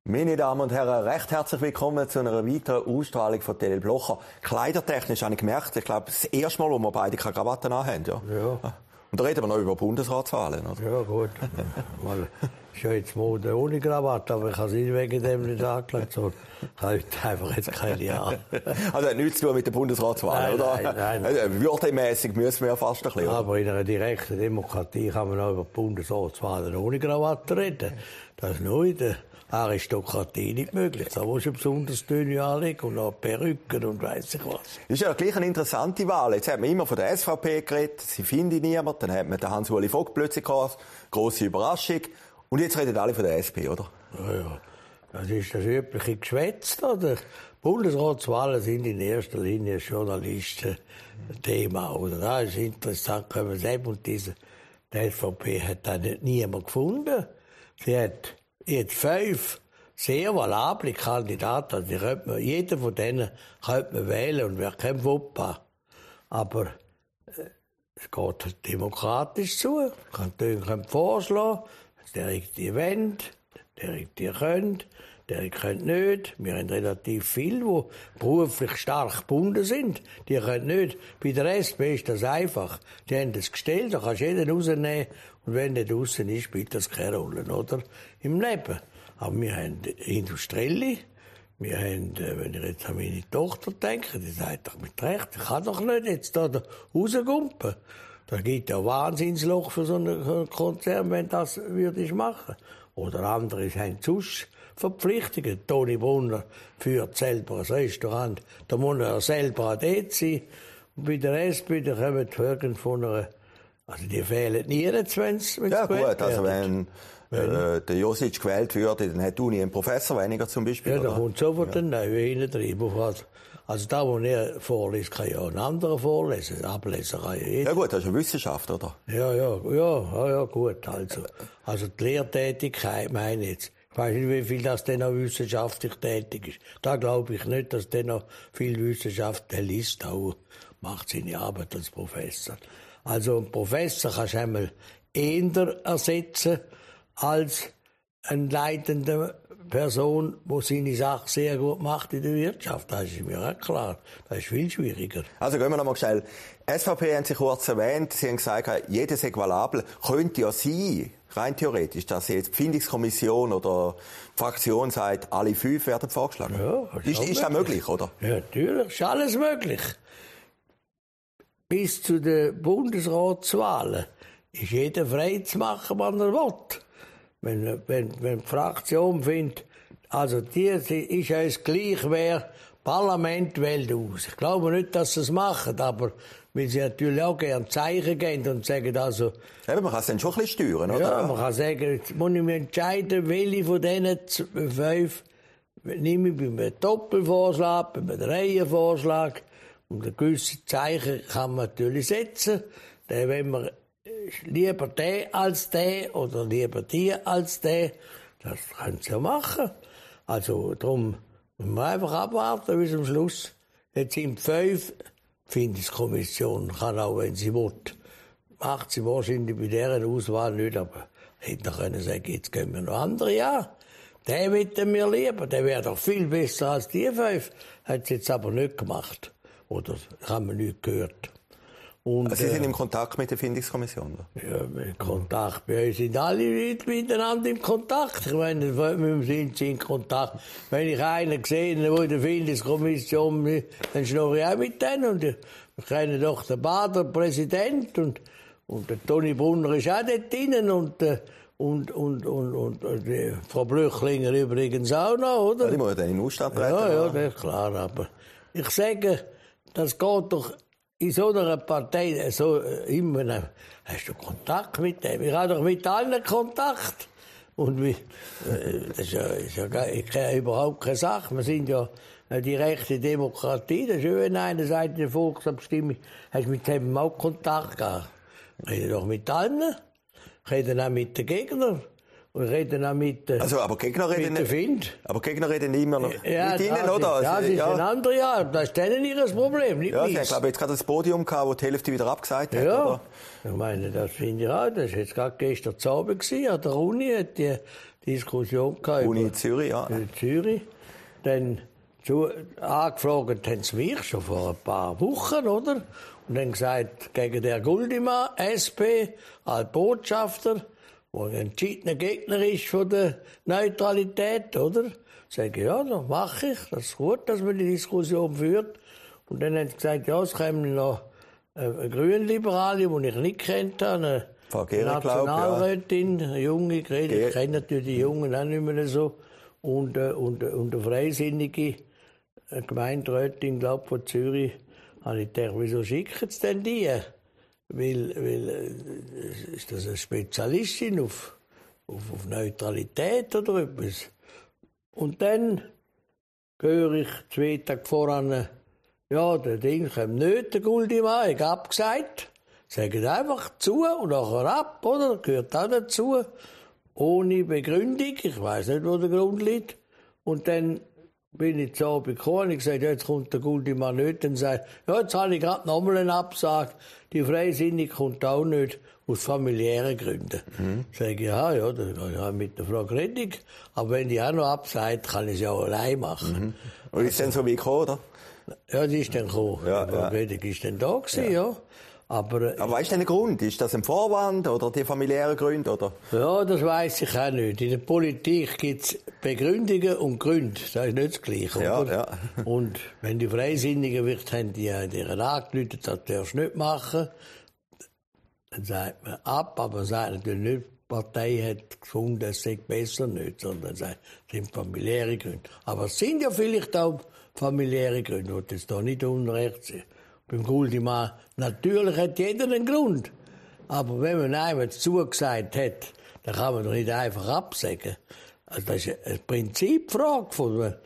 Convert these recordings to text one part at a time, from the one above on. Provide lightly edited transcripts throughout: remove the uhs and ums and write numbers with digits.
Meine Damen und Herren, recht herzlich willkommen zu einer weiteren Ausstrahlung von Tele Blocher. Kleidertechnisch habe ich gemerkt, ich glaube, das erste Mal, wo wir beide keine Krawatten anhaben. Ja. Und da reden wir noch über Bundesratswahlen, oder? Ja, gut. Mal, ist ja jetzt Mode ohne Krawatte, aber ich habe sie wegen dem nicht angelegt. So, ich habe heute einfach jetzt keine an. Also hat nichts zu tun mit den Bundesratswahlen, oder? Nein. Würdemässig müssen wir ja fast ein bisschen. Aber in einer direkten Demokratie kann man auch über die Bundesratswahlen ohne Krawatte reden. Das ist nur in der Aristokratie nicht möglich. Da musst du besonders dünne anlegen und noch Perücken und weiss ich was. Das ist ja gleich eine interessante Wahl. Jetzt hat man immer von der SVP geredet, sie finden niemand. Dann hat man den Hans-Uli Vogt plötzlich gehabt, grosse Überraschung. Und jetzt reden alle von der SP, oder? Ja. Das ist das übliche Geschwätz da. Die Bundesratswahlen sind in erster Linie Journalisten-Thema. Oder? Das ist interessant, können wir sehen. Und die SVP hat da niemand gefunden. Sie hat jetzt 5 sehr valable Kandidaten. Also jeder von denen könnte man wählen und wäre kein Fauxpas. Aber es geht demokratisch zu. Die Kantone können vorschlagen, der die wollen, der die können, der können nicht. Wir haben relativ viele, die beruflich stark gebunden sind. Die können nicht. Bei der SP ist das einfach. Die haben das gestellt, da kannst du jeden rausnehmen. Und wenn der draussen ist, spielt das keine Rolle, oder? Im Leben. Aber wir haben Industrielle. Wir haben, wenn ich jetzt an meine Tochter denke, die sagt doch mit Recht, ich kann doch nicht jetzt da rausgumpen. Da gibt ja ein Wahnsinnsloch für so einen Konzern, wenn das würdest machen. Oder andere haben sonst Verpflichtungen. Toni Brunner führt selber ein Restaurant. Da muss er selber dort sein. Und bei der SP, da kommen die Höhen von einer, also die fehlen nie, wenn es ja gut, also wenn der Josic gewählt würde, dann hat die Uni einen Professor weniger zum Beispiel. Ja, da kommt sofort ein Neuer hineintrieben. Also da, wo er vorliest, kann ja ein anderer vorlesen. Ablesen kann ja jeder. Ja gut, das ist eine Wissenschaft, oder? Ja, gut. Also die Lehrtätigkeit, meine ich jetzt. Ich weiss nicht, wie viel das denn noch wissenschaftlich tätig ist. Da glaube ich nicht, dass der noch viel Wissenschaft, der liest auch, macht seine Arbeit als Professor. Also ein Professor kannst du einmal eher ersetzen als eine leitende Person, die seine Sache sehr gut macht in der Wirtschaft. Das ist mir auch klar. Das ist viel schwieriger. Also gehen wir noch mal schnell. SVP haben Sie kurz erwähnt. Sie haben gesagt, jedes ist valabel. Könnte ja sein, rein theoretisch, dass jetzt die Findungskommission oder die Fraktion sagt, alle 5 werden vorgeschlagen. Ja, ist das möglich, oder? Ja, natürlich, ist alles möglich. Bis zu den Bundesratswahlen ist jeder frei zu machen, was er will. Wenn die Fraktion findet, also die ist uns gleich, wer Parlament wählt aus. Ich glaube nicht, dass sie es machen, aber weil sie natürlich auch gerne Zeichen geben und sagen, also... Ja, man kann es dann schon ein bisschen steuern, oder? Ja, man kann sagen, jetzt muss ich mich entscheiden, welche von diesen 5 nehme ich bei einem Doppelvorschlag, bei einem Reihenvorschlag. Und ein gewisses Zeichen kann man natürlich setzen. Dann, wenn man lieber der als der oder lieber die als der, das können sie ja machen. Also darum müssen wir einfach abwarten bis zum Schluss. Jetzt sind 5, die Findungskommission kann auch, wenn sie will, macht sie wahrscheinlich bei deren Auswahl nicht, aber hätte können sagen, jetzt gehen wir noch andere an. Der möchten wir lieber, der wäre doch viel besser als die 5. Hat sie jetzt aber nicht gemacht. Oder haben wir nicht gehört. Und, also Sie sind im Kontakt mit der Findungskommission? Oder? Ja, im Kontakt. Bei uns sind alle Leute miteinander im Kontakt. Ich meine, wir sind in Kontakt. Wenn ich einen sehe, der in der Findungskommission ist, dann schnurre ich auch mit denen. Und wir kennen doch den Bader Präsident und der Toni Brunner ist auch dort drinnen und die Frau Blöchlinger übrigens auch noch, oder? Ja, die muss dann in den Ausstand treten. Ja, das ist klar. Aber ich sage, das geht doch in so einer Partei so immer. Hast du Kontakt mit dem? Ich habe doch mit allen Kontakt. Und das ist ja überhaupt keine Sache. Wir sind ja die rechte Demokratie. Das ist ja, wenn einer sagt, in der Volksabstimmung, hast du mit dem auch Kontakt gehabt. Ich rede doch mit allen. Ich rede auch mit den Gegnern. Und reden auch mit, aber Gegner reden nicht. Aber Gegner reden immer noch mit Ihnen, oder? Das ist ein anderes Jahr. Das ist denen ihr Problem, nicht meins. Ich glaube, jetzt gerade das Podium gehabt, wo die Hälfte wieder abgesagt hat, ja. Oder? Ich meine, das finde ich auch. Das war jetzt gerade gestern Abend an der Uni. Die Diskussion gehabt. Uni Zürich, ja. In Zürich. Dann angefragt haben sie mich schon vor ein paar Wochen, oder? Und dann gesagt, gegen der Guldimann, SP, als Botschafter, der ein entschiedener Gegner ist von der Neutralität, oder? Sage ich, ja, das mache ich. Das ist gut, dass man die Diskussion führt. Und dann haben sie gesagt, ja, es kommen noch eine Grünliberale, die ich nicht kennt habe, eine Nationalrätin, eine junge, geredet. Ich kenne natürlich die Jungen auch nicht mehr so. Und eine Freisinnige Gemeinderätin, glaube ich, von Zürich. Habe ich gedacht, wieso schicken sie denn die? Weil ist das eine Spezialistin auf Neutralität oder etwas? Und dann höre ich 2 Tage voran, ja, der Ding kommt nicht, der Guldimann, ich habe abgesagt. Sagen einfach zu und nachher ab, oder? Gehört auch dazu. Ohne Begründung, ich weiss nicht, wo der Grund liegt. Und dann bin ich zu Abend gekommen und ich gesagt, ja, jetzt kommt der Guldimann nicht. Dann sagt ja, jetzt habe ich gerade nochmal einen Absage. Die Freisinnige kommt auch nicht, aus familiären Gründen. Sage ich, ja, dann kann ich mit der Frau Gredig. Aber wenn die auch noch absagt, kann ich es ja auch allein machen. Und ist dann so wie gekommen, oder? Ja, die ist dann gekommen. Ja, die Frau Gredig ist dann da gewesen, ja. Aber was ist denn der Grund? Ist das ein Vorwand oder die familiären Gründe? Oder? Ja, das weiss ich auch nicht. In der Politik gibt es Begründungen und Gründe. Das ist nicht das Gleiche. Ja, oder? ja. Und wenn die Freisinnigen wird, haben die deren angerufen, das darfst du nicht machen. Dann sagt man ab, aber man sagt natürlich nicht, die Partei hat gefunden, es sei besser nicht, sondern sagt, es sind familiäre Gründe. Aber es sind ja vielleicht auch familiäre Gründe, die jetzt da nicht unrecht sind. Beim Guldimann, natürlich hat jeder einen Grund. Aber wenn man einem zugesagt hat, dann kann man doch nicht einfach absagen. Also das ist eine Prinzipfrage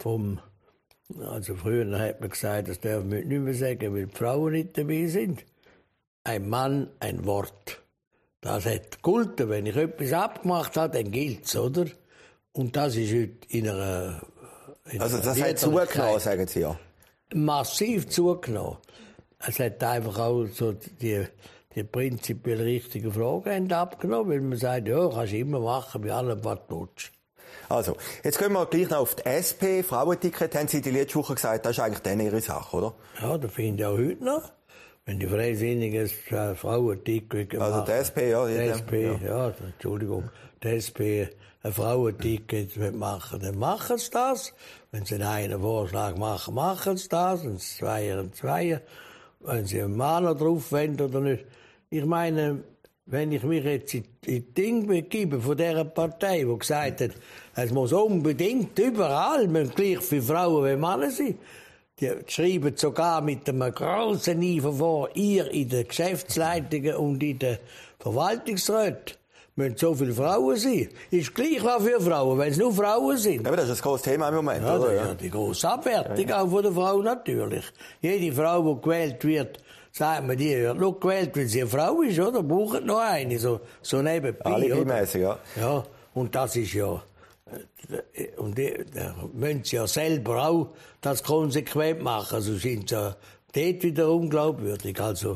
also früher hat man gesagt, das darf man nicht mehr sagen, weil die Frauen nicht dabei sind. Ein Mann, ein Wort. Das hat gegolten. Wenn ich etwas abgemacht habe, dann gilt's, oder? Und das ist heute in einer also das hat zugenommen, sagen Sie ja. Massiv zugenommen. Es hat einfach auch so die prinzipiell richtigen Fragen abgenommen, weil man sagt, ja, kannst du immer machen, bei allem, was du willst. Also, jetzt gehen wir gleich noch auf die SP. Frauenticket, haben Sie die letzte Woche gesagt, das ist eigentlich dann ihre Sache, oder? Ja, das finde ich auch heute noch. Wenn die Freisinnigen ein Frauenticket machen. Also die SP, ja. Die SP, ja, Entschuldigung. Die SP ein Frauenticket machen, dann machen sie das. Wenn sie einen Vorschlag machen, machen sie das. Wenn sie Zweier. Wenn sie einen Mann noch drauf wollen oder nicht. Ich meine, wenn ich mich jetzt in die Dinge begebe von dieser Partei, die gesagt hat, es muss unbedingt überall gleich viele Frauen wie Männer sein. Die schreiben sogar mit einem grossen Eifer vor, ihr in den Geschäftsleitungen und in den Verwaltungsräten müssen so viele Frauen sein. Ist gleich was für Frauen, wenn es nur Frauen sind. Aber das ist ein grosses Thema im Moment, ja, oder? Ja, die grosse Abwertung auch von der Frau natürlich. Jede Frau, die gewählt wird, sagt man, die wird nur gewählt, weil sie eine Frau ist, oder? Braucht noch eine, so nebenbei. Alibi-mässig, ja. Ja, und das ist ja... Und da müssen sie ja selber auch das konsequent machen. Also sind sie ja dort wieder unglaubwürdig. Also,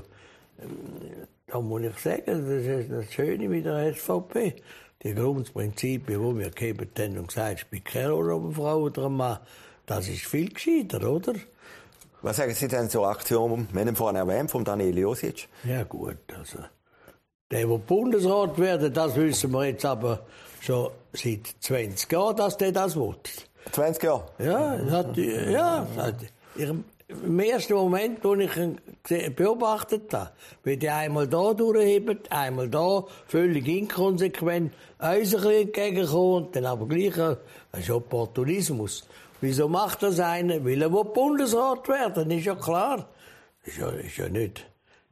da muss ich sagen, das ist das Schöne mit der SVP. Die Grundprinzipien, die wir gegeben haben und gesagt, es spielt keine Rolle, ob eine Frau oder ein Mann, das ist viel gescheiter, oder? Was sagen Sie denn zur Aktion, wir haben vorhin erwähnt, von Daniel Josic? Ja gut, also der Bundesrat werden, das wissen wir jetzt aber schon seit 20 Jahren, dass der das will. 20 Jahre? Ja, im ersten Moment, wo ich ihn beobachtet habe, wie der einmal da durchhebt, einmal da, völlig inkonsequent, uns ein bisschen entgegenkommen, dann aber gleich, das ist Opportunismus. Wieso macht das einer? Weil er Bundesrat werden, ist ja klar. Ist ja nicht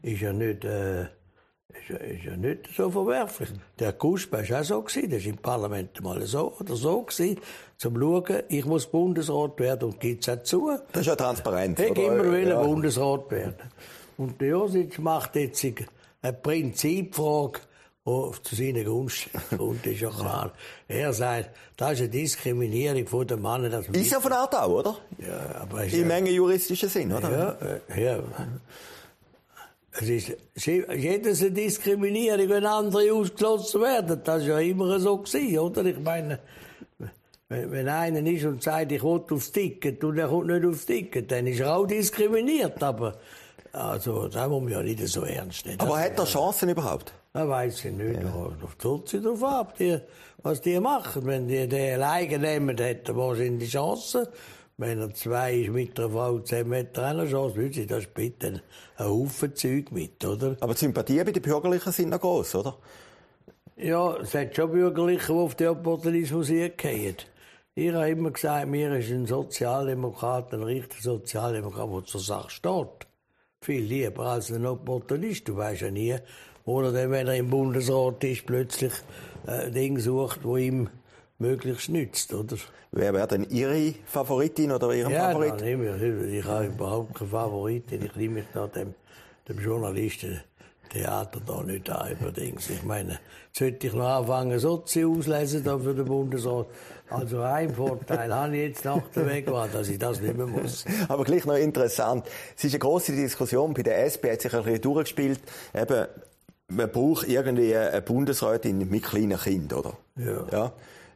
so verwerflich. Der Kusper war auch so gewesen, der war im Parlament mal so oder so gewesen, zum Schauen, ich muss Bundesrat werden und gibt's auch zu. Das ist ja transparent. Ich immer will Bundesrat werden. Und der Josic macht jetzt eine Prinzipfrage, die zu seinen Gunsten kommt, ist ja klar. Er sagt, das ist eine Diskriminierung von den Männern. Ist ja von Art auch, oder? Ja, aber in Menge juristischen Sinn, oder? Ja. Es ist jedes eine Diskriminierung, wenn andere ausgeschlossen werden. Das ist ja immer so gewesen, oder? Ich meine, wenn einer ist und sagt, ich will aufs Ticket und er kommt nicht aufs Ticket, dann ist er auch diskriminiert. Aber, also, das muss man ja nicht so ernst nehmen. Aber hat er Chancen überhaupt? Das weiss ich nicht. Da tut sie drauf ab, was die machen. Wenn die den alleine nehmen, hat er wahrscheinlich Chancen. Wenn er 2 ist mit einer Frau zusammen, hat er auch eine Chance. Wissen Sie, das spielt ein Haufen Zeug mit, oder? Aber die Sympathien bei den Bürgerlichen sind noch gross, oder? Ja, es hat schon Bürgerliche, die auf den Opportunismus gehen. Ich habe immer gesagt, mir ist ein Sozialdemokrat, ein richtiger Sozialdemokrat, der zur Sache steht. Viel lieber als ein Opportunist. Du weißt ja nie, oder dann, wenn er im Bundesrat ist, plötzlich ein Ding sucht, das ihm möglichst nützt, oder? Wer wäre denn Ihre Favoritin oder Ihr Favorit? Ja, ich habe überhaupt keine Favoritin. Ich nehme mich da dem Journalistentheater da nicht an, übrigens. Ich meine, sollte ich noch anfangen, Sozi auslesen da für den Bundesrat. Also ein Vorteil habe ich jetzt nach der Wegwahl, dass ich das nicht mehr muss. Aber gleich noch interessant. Es ist eine grosse Diskussion. Bei der SP hat sich ein bisschen durchgespielt. Eben, man braucht irgendwie eine Bundesrätin mit kleinen Kindern, oder? Ja.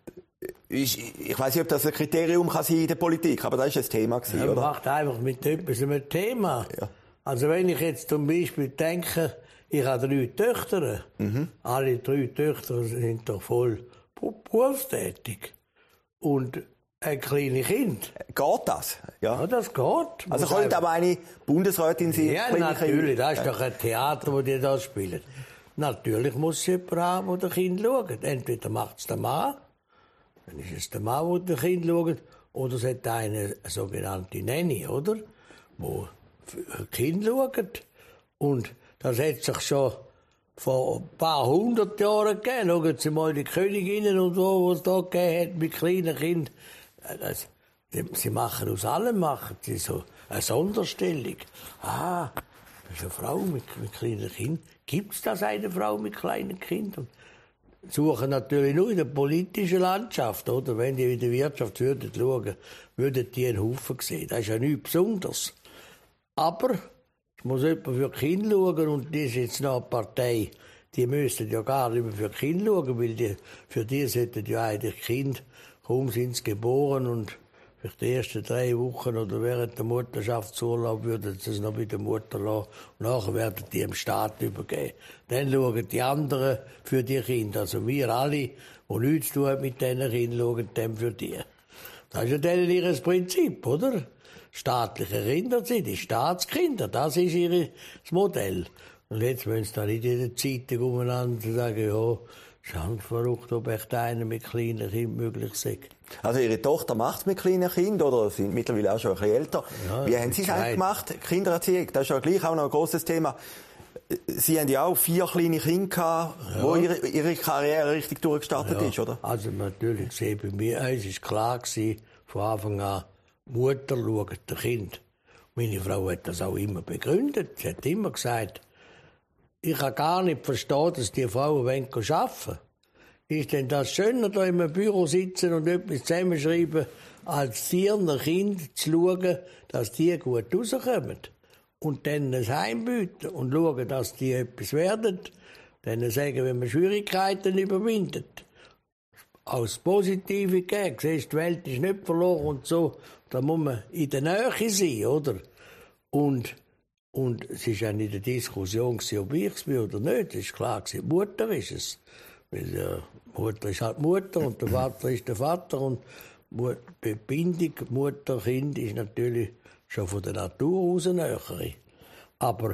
Ich weiss nicht, ob das ein Kriterium kann sein in der Politik, aber das war ein Thema, Ja, oder? macht einfach mit etwas ein Thema. Ja. Also wenn ich jetzt zum Beispiel denke, ich habe 3 Töchter. Alle 3 Töchter sind doch voll berufstätig. Und ein kleines Kind. Geht das? Ja. Ja, das geht. Also könnte aber eine Bundesrätin sein? Ja, natürlich. Das ist doch ein Theater, das die da spielen. Natürlich muss jemand haben, der das Kind schaut. Entweder macht es der Mann, dann ist es der Mann, der das Kind schaut, oder es hat eine sogenannte Nanny, oder? Wo ein Kind schaut. Und das hat sich schon vor ein paar 100 Jahren gegeben. Schauen Sie mal die Königinnen und so, was es da gegeben hat mit kleinen Kindern. Sie machen aus allem sie so eine Sonderstellung. Das ist eine Frau mit kleinen Kindern. Gibt es das, eine Frau mit kleinen Kindern? Suchen natürlich nur in der politischen Landschaft, oder? Wenn die in der Wirtschaft würden schauen, würden die einen Haufen sehen. Das ist ja nichts Besonderes. Aber es muss jemand für die Kinder schauen, und das ist jetzt noch eine Partei, die müssten ja gar nicht mehr für die Kinder schauen, weil für die sollten ja eigentlich Kinder, kaum sind sie geboren, und für die ersten 3 Wochen oder während der Mutterschaftsurlaub würden sie es noch bei der Mutter lassen, und nachher werden die dem Staat übergeben. Dann schauen die anderen für die Kinder. Also wir alle, die nichts zu tun haben mit diesen Kindern, schauen dann für die. Das ist ja denen ihr Prinzip, oder? Staatliche Kinder sind die Staatskinder. Das ist das Modell. Und jetzt müssen sie da nicht in der Zeitung umeinander sagen, ja, ist verrückt, ob echt einer mit kleinen Kindern möglich ist. Also Ihre Tochter macht es mit kleinen Kindern, oder sind mittlerweile auch schon ein bisschen älter. Ja, wie haben Sie es eigentlich gemacht, Kindererziehung? Das ist ja gleich auch noch ein grosses Thema. Sie haben ja auch 4 kleine Kinder gehabt, wo ihre Karriere richtig durchgestartet ist, oder? Also natürlich, bei mir war klar gewesen, von Anfang an, Mutter schaut das Kind. Meine Frau hat das auch immer begründet. Sie hat immer gesagt, ich kann gar nicht verstehen, dass die Frauen arbeiten wollen. Ist denn das schöner, da in einem Büro sitzen und etwas zusammenschreiben, als 4 Kinder zu schauen, dass die gut rauskommen? Und dann ein Heim bieten und schauen, dass die etwas werden. Dann sagen, wenn man Schwierigkeiten überwindet. Als Positive geben, siehst, die Welt ist nicht verloren und so. Da muss man in der Nähe sein, oder? Und es war ja nicht eine Diskussion, ob ich es bin oder nicht. Es war klar, die Mutter ist es. Weil die Mutter ist halt Mutter und der Vater ist der Vater. Und die Bindung Mutter-Kind ist natürlich schon von der Natur aus näher. Aber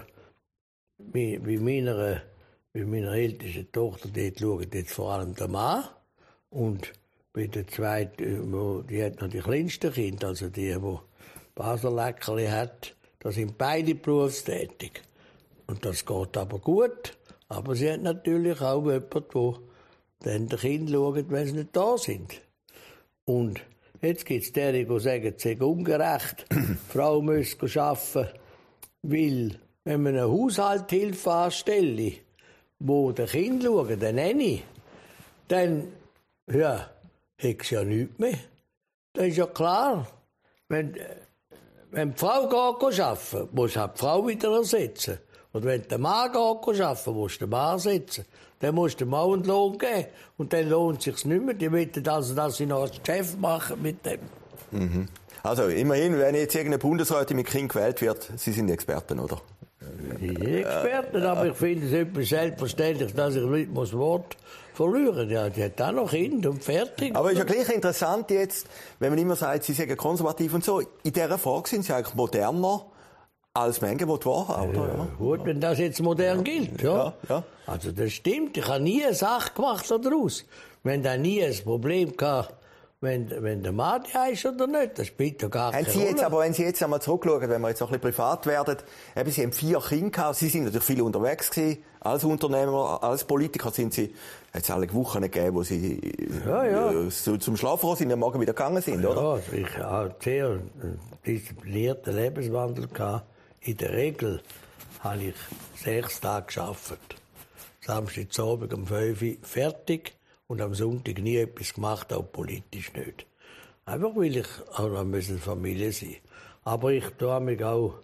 bei meiner ältesten Tochter, dort schaut jetzt vor allem der Mann. Und bei der zweiten, die hat noch die kleinsten Kinder, also die Baseleckerli hat, da sind beide berufstätig. Und das geht aber gut. Aber sie hat natürlich auch jemanden, der dann den Kindern schaut, wenn sie nicht da sind. Und jetzt gibt es die, die sagen, es sei ungerecht, die Frau müsse arbeiten, weil, wenn man eine Haushaltshilfe anstelle, wo den Kindern schaut, den Nanny, dann, ja, hat sie ja nichts mehr. Das ist ja klar. Wenn die Frau geht arbeiten, muss die Frau wieder ersetzen. Oder wenn der Mann arbeiten musst du den Mann setzen. Dann musst du dem Mann einen Lohn geben. Und dann lohnt es sich nicht mehr. Die wollen also, dass sie noch ein Geschäft machen mit dem. Mhm. Also, immerhin, wenn jetzt irgendeine Bundesrätin mit Kind gewählt wird, Sie sind die Experten, oder? Ich bin Experten, aber ich finde es etwas selbstverständlich, dass ich nicht das Wort verlieren. Ja, die hat auch noch Kinder und fertig. Aber es ist ja gleich interessant jetzt, wenn man immer sagt, Sie sind konservativ und so. In dieser Frage sind Sie eigentlich moderner als Menge, die wahrhaben, oder? Ja, gut, wenn das jetzt modern gilt, ja. Ja. Also das stimmt, ich habe nie eine Sache gemacht daraus. Wenn da nie ein Problem gehabt, wenn der Mann ist oder nicht, das spielt ja gar keine Rolle. Aber wenn Sie jetzt einmal zurückschauen, wenn wir jetzt noch ein bisschen privat werden, eben, Sie haben 4 Kinder gehabt, Sie sind natürlich viel unterwegs gewesen, als Unternehmer, als Politiker sind Sie, hat es alle Wochen gegeben, wo Sie zum Schlafen sind und am Morgen wieder gegangen sind, oder? Ja, also ich habe sehr disziplinierten Lebenswandel gehabt. In der Regel habe ich 6 Tage gearbeitet. Samstagabend um 5 Uhr fertig und am Sonntag nie etwas gemacht, auch politisch nicht. Einfach weil ich auch noch eine Familie sein. Aber ich tue mich auch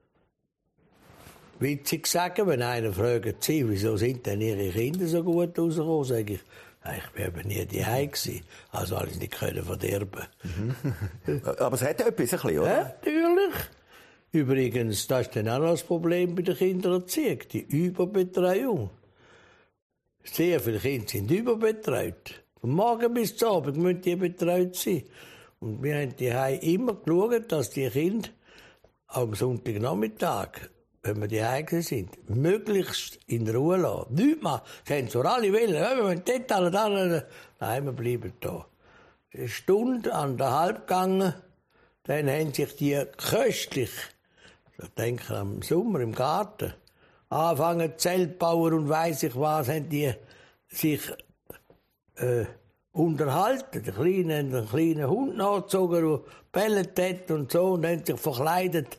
witzig sagen, wenn einer fragt, wieso sind denn Ihre Kinder so gut rausgekommen, sage ich, ich bin eben nie daheim gewesen, also alles nicht können verderben. Aber es hat ja etwas, ein bisschen, oder? Ja, natürlich. Übrigens, das ist dann auch noch das Problem bei der Kindererziehung, die Überbetreuung. Sehr viele Kinder sind überbetreut. Von morgen bis zum Abend müssen die betreut sein. Und wir haben daheim immer geschaut, dass die Kinder am Sonntagnachmittag, wenn wir daheim sind, möglichst in Ruhe lassen. Nichts machen. Sie haben zwar alle wollen, wir wollen dort alle, nein, wir bleiben da. Eine Stunde, 1,5 gegangen, dann haben sich die köstlich, ich denke am Sommer im Garten, anfangen Zeltbauer und weiss ich was, haben die sich unterhalten. Einen kleinen Hund nachgezogen, der bellet hat und so, und haben sich verkleidet.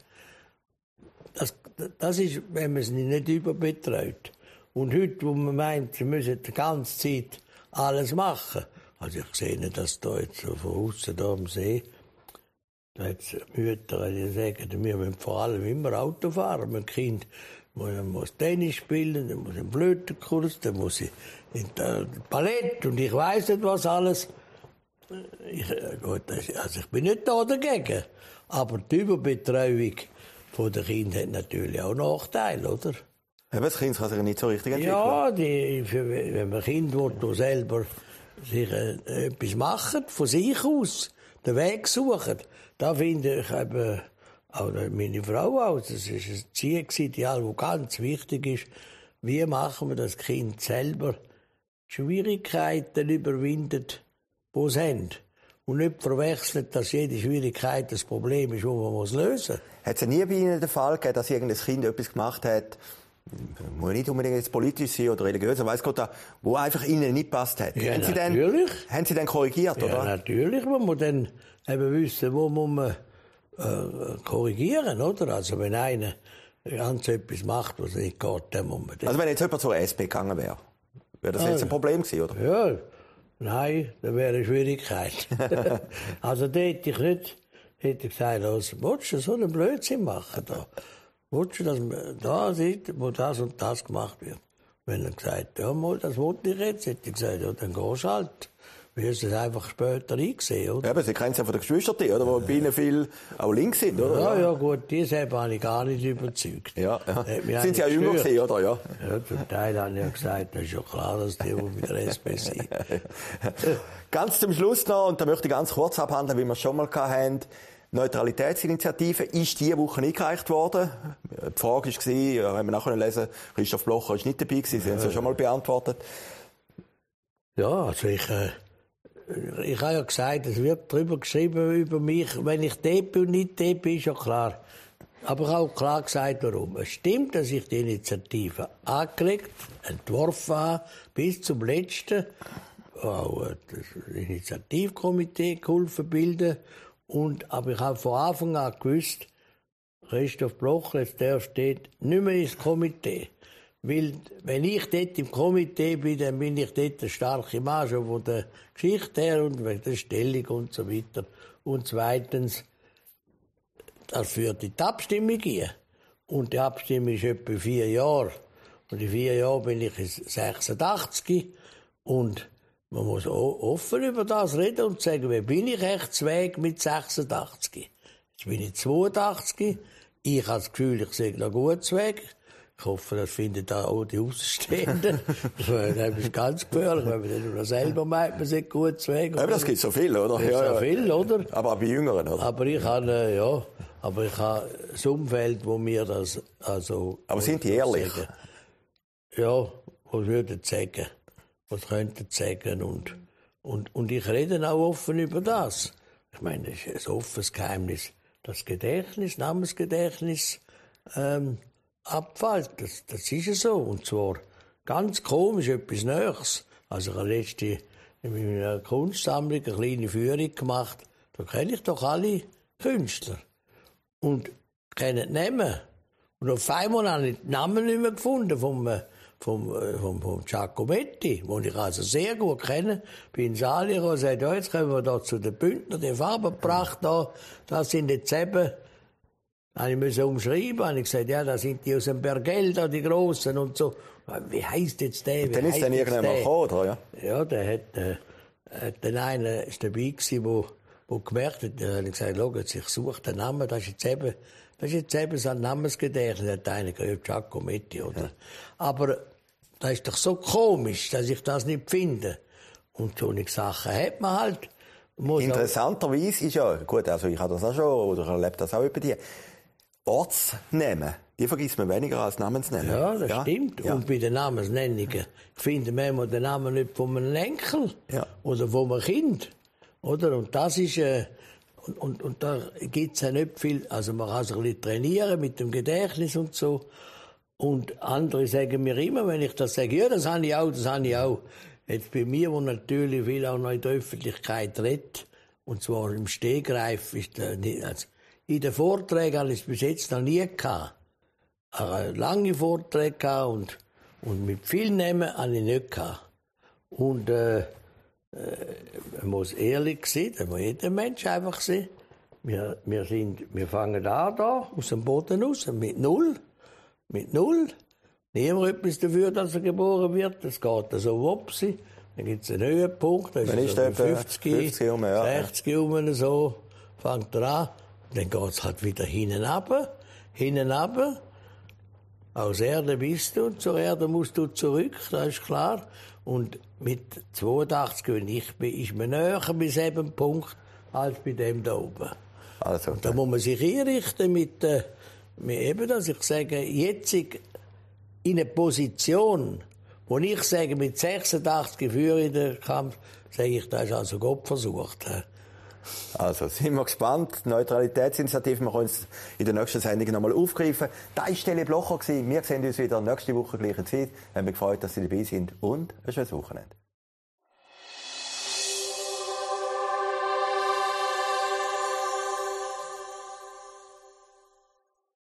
Das ist, wenn man es nicht überbetreut. Und heute, wo man meint, sie müssen die ganze Zeit alles machen. Also ich sehe nicht, dass da jetzt so von außen da am See, da hat es Mütter, die sagen, wir müssen vor allem immer Auto fahren. Mein Kind muss Tennis spielen, dann muss ein Flötenkurs, dann muss ich in Ballett und ich weiss nicht was alles. Ich bin nicht da dagegen. Aber die Überbetreuung der Kinder hat natürlich auch Nachteile, oder? Ja, das Kind kann sich nicht so richtig entwickeln. Ja, wenn man Kind will, selber sich etwas machen, von sich aus, den Weg suchen, da finde ich eben, auch meine Frau auch, das ist ein Ziel, wo ganz wichtig ist, wie machen wir das Kind selber Schwierigkeiten überwindet, die es haben. Und nicht verwechselt, dass jede Schwierigkeit das Problem ist, das man lösen muss. Hat es ja nie bei Ihnen den Fall gegeben, dass irgendein Kind etwas gemacht hat, muss nicht unbedingt jetzt politisch sein oder religiös, aber weiss Gott, wo einfach Ihnen nicht gepasst hat? Ja, natürlich. Haben Sie dann korrigiert, oder? Ja, natürlich. Man muss dann eben wissen, wo muss man korrigieren, oder? Also wenn einer ganz etwas macht, was nicht geht, dann muss man... Also wenn jetzt jemand zur SP gegangen wäre das jetzt ein Problem gewesen, oder? Ja, nein, das wäre eine Schwierigkeit. Also da hätte ich gesagt, also, willst du so einen Blödsinn machen da? Willst du, dass da sieht, wo das und das gemacht wird? Wenn er gesagt, ja, das wollte ich jetzt, hätte ich gesagt, ja, dann gehst du halt. Wir haben es einfach später eingesehen, oder? Ja, aber Sie kennen es ja von den Geschwistern, oder? Wo bei Ihnen viel auch links sind, oder? Ja, gut, die selber habe ich gar nicht überzeugt. Ja. Sind Sie auch jünger gewesen, oder? Ja, zum Teil habe ich ja gesagt, das ist ja klar, dass die mit der SP sind. Ganz zum Schluss noch, und da möchte ich ganz kurz abhandeln, wie wir es schon mal hatten. Neutralitätsinitiative ist diese Woche eingereicht worden. Die Frage war, haben wir nachher lesen, Christoph Blocher ist nicht dabei gewesen, Sie haben es ja schon mal beantwortet. Ja, also ich habe ja gesagt, es wird darüber geschrieben über mich, wenn ich dort bin und nicht dort bin, ist ja klar. Aber ich habe auch klar gesagt, warum. Es stimmt, dass ich die Initiative angelegt, entworfen habe, bis zum letzten, auch das Initiativkomitee geholfen bilden. Aber ich habe von Anfang an gewusst, Christoph Blocher, der steht nicht mehr ins Komitee. Weil, wenn ich dort im Komitee bin, dann bin ich dort der starke Mann, schon von der Geschichte her und wegen der Stellung und so weiter. Und zweitens, das führt in die Abstimmung gehen. Und die Abstimmung ist etwa 4 Jahre. Und in 4 Jahren bin ich 86. Und man muss offen über das reden und sagen, wie bin ich echt Weg mit 86? Jetzt bin ich 82. Ich habe das Gefühl, ich sehe noch gut Weg. Ich hoffe, das finden auch die Außenstehenden. Das ist ganz gefährlich, wenn man dann nur selber meint, man sieht gut Weg. Aber das gibt so viel, oder? Das gibt so viel, oder? Aber bei Jüngeren, oder? Aber ich habe, das Umfeld, wo mir das, also... Aber sind die ehrlich? Sagen, ja, was würden sie sagen? Was könnten sie sagen? Und ich rede auch offen über das. Ich meine, das ist ein offenes Geheimnis. Das Gedächtnis, Namensgedächtnis, abfällt. Das ist ja so. Und zwar ganz komisch, etwas Neues. Also ich habe letztens in meiner Kunstsammlung eine kleine Führung gemacht. Da kenne ich doch alle Künstler. Und kenne die Namen. Und auf einmal habe ich die Namen nicht mehr gefunden vom Giacometti, den ich also sehr gut kenne. Bin ins Aliro und sagte, ja, jetzt kommen wir da zu den Bündner, die Farben gebracht da. Das sind jetzt eben, ich musste umschreiben, habe ich gesagt, ja, das sind die aus dem Bergell, da, die Grossen und so. Wie heisst jetzt der? Dann ist dann irgendjemand gekommen, oder? Ja, ja, der hat dann einer ist dabei gewesen, wo gemerkt hat, da habe ich gesagt, schau, jetzt, ich suche den Namen, das ist jetzt eben so ein Namensgedächtnis, hat einer gesagt, Giacometti, oder? Ja. Aber das ist doch so komisch, dass ich das nicht finde. Und solche Sachen hat man halt. Interessanterweise ist ja, gut, also ich habe das auch schon, oder erlebe das auch über die Ortsnamen, die vergisst man weniger als Namensnamen. Ja, das stimmt. Ja. Und bei den Namensnennungen finden wir den Namen nicht von einem Enkel oder von einem Kind. Oder? Und das ist, und da gibt's ja nicht viel, also man kann sich ein bisschen trainieren mit dem Gedächtnis und so. Und andere sagen mir immer, wenn ich das sage, ja, das habe ich auch. Jetzt bei mir, wo natürlich viel auch noch in der Öffentlichkeit redet, und zwar im Stegreif, ist also in den Vorträgen habe ich es bis jetzt noch nie gehabt. Lange Vorträge gehabt und mit vielen Namen habe ich nicht gehabt. Und man muss ehrlich sein, das muss jeder Mensch einfach sein. Wir fangen an da, aus dem Boden raus, mit Null. Niemand etwas dafür, dass er geboren wird. Das geht so wopsi. Dann gibt es einen Höhepunkt, das ist so 50 um, 60 um, so, fängt er an. Dann geht es halt wieder hinten runter. Aus Erde bist du und zur Erde musst du zurück, das ist klar. Und mit 82, wenn ich bin, ist man näher bei diesem Punkt als bei dem da oben. Also, und da muss man sich einrichten mit eben das. Ich sage, jetzt in eine Position, wo ich sage, mit 86 führe ich den Kampf, sage ich, das ist also Gott versucht. Also, sind wir gespannt. Die Neutralitätsinitiative, wir können es in der nächsten Sendung nochmal aufgreifen. Das war Stelle Blocher. Wir sehen uns wieder nächste Woche gleiche Zeit. Wir haben mich gefreut, dass Sie dabei sind und ein schönes Wochenende.